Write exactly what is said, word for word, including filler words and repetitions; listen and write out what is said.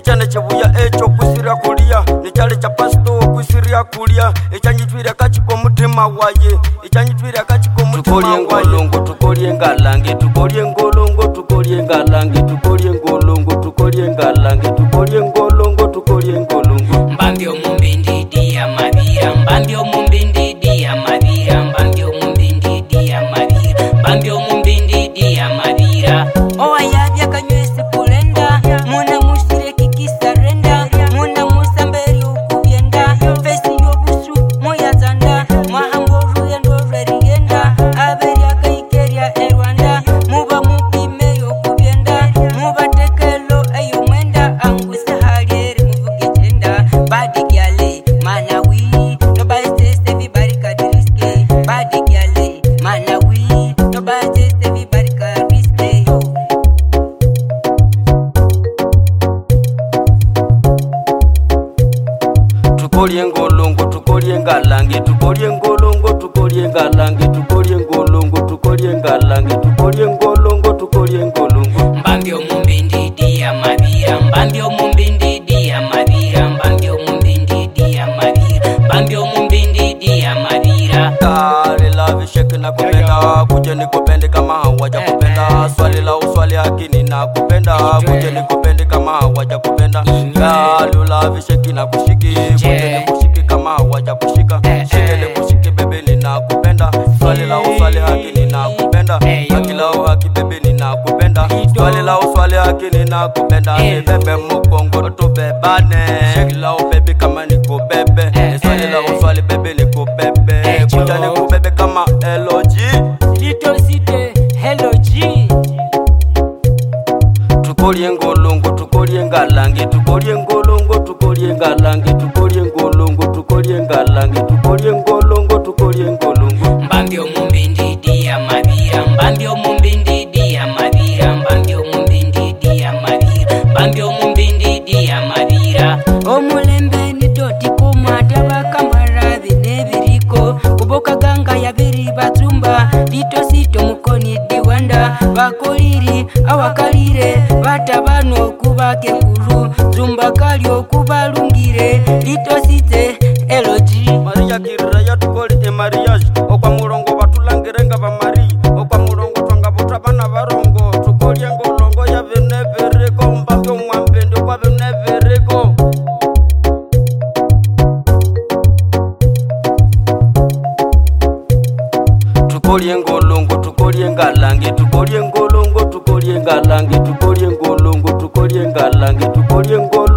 Echane chebuya echo kusira kulia Nichale cha pasto kusira kulia Echanyitwira kachiko mutima waye Echanyitwira kachiko mutima waye Tukolie ngolongo tukolie ngalange Tukolie ngolongo tukolie ngalange Tukolie ngolongo tukolie ngalange Tukolie ngolongo tukolie ngolongo Mbambio mumbindi dia mavira Mbambio mumbindi dia mavira Mbambio mumbindi dia mavira Mbambio mumbindi dia mavira Owa yavya kanywesi pulenda Muna musire kikisarenda Muna musamberi ukuvyenda Fesi yobusu moya zanda Mahamboru yendo verienda Averi akaikeria erwanda Muba mupime yokuvyenda Muba tekelo ayo mwenda Angusa halieri muvuge jenda Badi gyale mana wii Nobody says everybody got risky Badi gyale mana wii Nobody says everybody got risky Tukolie ngolongo tukolie ngalange Tukolie ngolongo tukolie ngalange Tukolie ngolongo tukolie ngalange Tukolie ngolongo tukolie ngolongo Mbambio mumbindi dia mavira Mbambio mumbindi dia mavira Mbambio mumbindi dia mavira Mbambio mumbindi dia mavira Kale la visheki na kupenda Kuje nikupende kama hawaja kupenda Swali la uswali hakini na kupenda Kuje nikupende kama hawaja kupenda Kale la visheki na kushiki Kuje nikushiki kama hawaja kushika Shike nikushiki bebe ni na kupenda Swali la uswali hakini na kupenda Haki la uhaki bebe ni na kupenda Swali la uswali hakini na kupenda Ni bebe mukongo tubebane Shake la ubebe kama niko bebe Swali la uswali bebe niko bebe Kuja niku bebe kama L O G Little City Hello G Tukolie ngolongo tukolie ngalange Tukolie ngolongo tukolie ngalange Tukolie ngolongo tukolie ngalange Tukolie ngolongo tukolie ngolongo Mbambio mumbindi dia mavira Mbambio mumbindi dia mavira Mbambio mumbindi dia mavira Mbambio mumbindi dia mavira Omulembe ni doti kumata bakamaravi nebiriko Kuboka ganga ya biri batumba Lito sito mukoni diwanda Bakoliri awakalire Batabano kubake kuru Zumba kalyo kubalungire Lito site L O G Maria kirira ya tukoli e mariage Okwa murongo batulangirenga ba mari Okwa murongo twanga butabana barongo Tukolie ngolongo ya venevereko Mbambio mwambende kwa venevereko Tukolie ngolongo tukolie ngalange Tukolie ngolongo tukolie ngalange Tukolie ngolongo tukolie ngalange Tukolie ngolongo